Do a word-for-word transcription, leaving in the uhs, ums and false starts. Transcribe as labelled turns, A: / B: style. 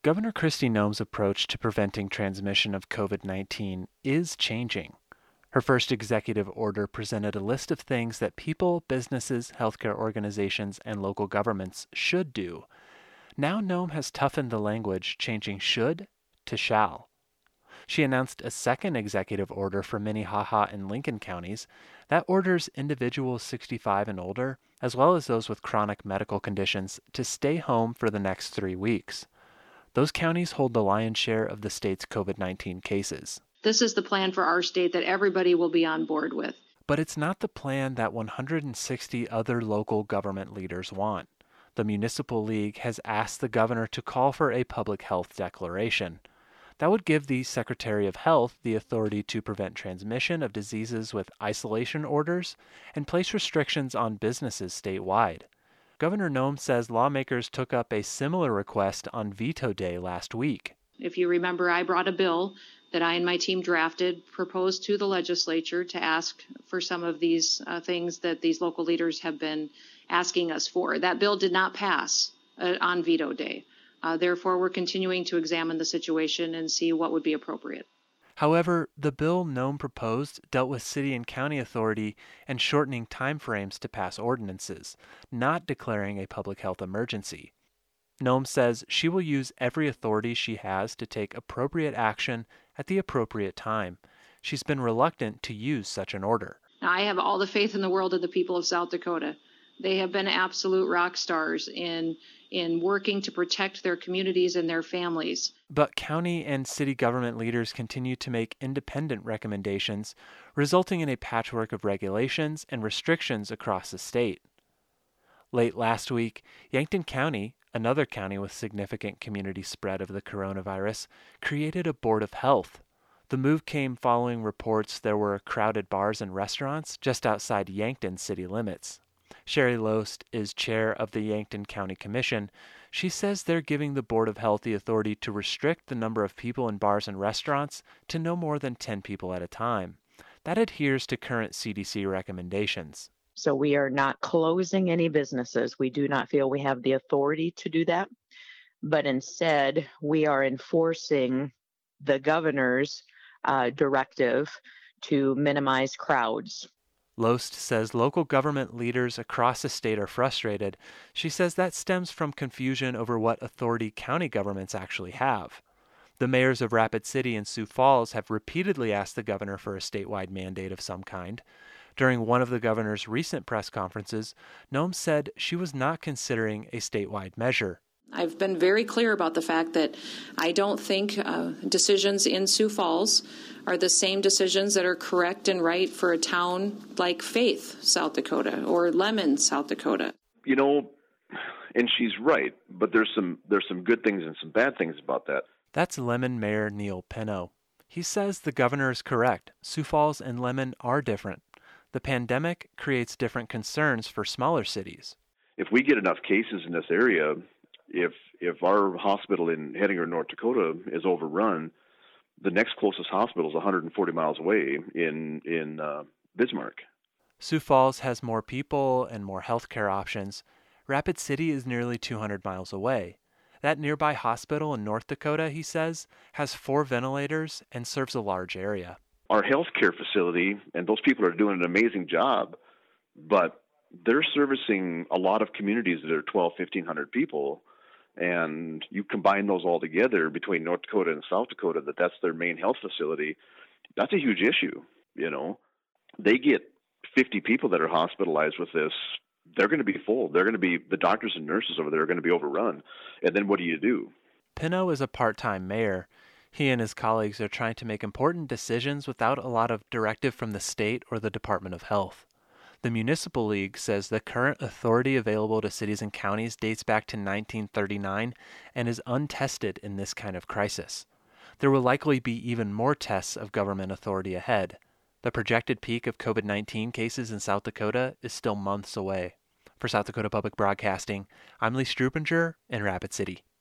A: Governor Kristi Noem's approach to preventing transmission of COVID nineteen is changing. Her first executive order presented a list of things that people, businesses, healthcare organizations, and local governments should do. Now Noem has toughened the language, changing should to shall. She announced a second executive order for Minnehaha and Lincoln counties that orders individuals sixty-five and older, as well as those with chronic medical conditions, to stay home for the next three weeks. Those counties hold the lion's share of the state's COVID nineteen cases.
B: This is the plan for our state that everybody will be on board with.
A: But it's not the plan that one hundred sixty other local government leaders want. The Municipal League has asked the governor to call for a public health declaration. That would give the Secretary of Health the authority to prevent transmission of diseases with isolation orders and place restrictions on businesses statewide. Governor Noem says lawmakers took up a similar request on Veto Day last week.
B: If you remember, I brought a bill that I and my team drafted, proposed to the legislature to ask for some of these uh, things that these local leaders have been asking us for. That bill did not pass uh, on Veto Day. Uh, therefore, we're continuing to examine the situation and see what would be appropriate.
A: However, the bill Noem proposed dealt with city and county authority and shortening timeframes to pass ordinances, not declaring a public health emergency. Noem says she will use every authority she has to take appropriate action at the appropriate time. She's been reluctant to use such an order.
B: Now, I have all the faith in the world of the people of South Dakota. They have been absolute rock stars in in working to protect their communities and their families.
A: But county and city government leaders continue to make independent recommendations, resulting in a patchwork of regulations and restrictions across the state. Late last week, Yankton County, another county with significant community spread of the coronavirus, created a Board of Health. The move came following reports there were crowded bars and restaurants just outside Yankton city limits. Sherry Loest is chair of the Yankton County Commission. She says they're giving the Board of Health the authority to restrict the number of people in bars and restaurants to no more than ten people at a time. That adheres to current C D C recommendations.
C: So we are not closing any businesses. We do not feel we have the authority to do that. But instead, we are enforcing the governor's uh, directive to minimize crowds.
A: Loest says local government leaders across the state are frustrated. She says that stems from confusion over what authority county governments actually have. The mayors of Rapid City and Sioux Falls have repeatedly asked the governor for a statewide mandate of some kind. During one of the governor's recent press conferences, Noem said she was not considering a statewide measure.
B: I've been very clear about the fact that I don't think uh, decisions in Sioux Falls are the same decisions that are correct and right for a town like Faith, South Dakota, or Lemon, South Dakota.
D: You know, and she's right, but there's some there's some good things and some bad things about that.
A: That's Lemon Mayor Neil Pinot. He says the governor is correct. Sioux Falls and Lemon are different. The pandemic creates different concerns for smaller cities.
D: If we get enough cases in this area, if if our hospital in Hettinger, North Dakota is overrun, the next closest hospital is one hundred forty miles away in, in uh, Bismarck.
A: Sioux Falls has more people and more healthcare options. Rapid City is nearly two hundred miles away. That nearby hospital in North Dakota, he says, has four ventilators and serves a large area.
D: Our healthcare facility, and those people are doing an amazing job, but they're servicing a lot of communities that are twelve, fifteen hundred people, and you combine those all together between North Dakota and South Dakota, that that's their main health facility. That's a huge issue, you know. They get fifty people that are hospitalized with this. They're going to be full. They're going to be, the doctors and nurses over there are going to be overrun. And then what do you do?
A: Pinot is a part-time mayor. He and his colleagues are trying to make important decisions without a lot of directive from the state or the Department of Health. The Municipal League says the current authority available to cities and counties dates back to nineteen thirty-nine and is untested in this kind of crisis. There will likely be even more tests of government authority ahead. The projected peak of COVID nineteen cases in South Dakota is still months away. For South Dakota Public Broadcasting, I'm Lee Strupinger in Rapid City.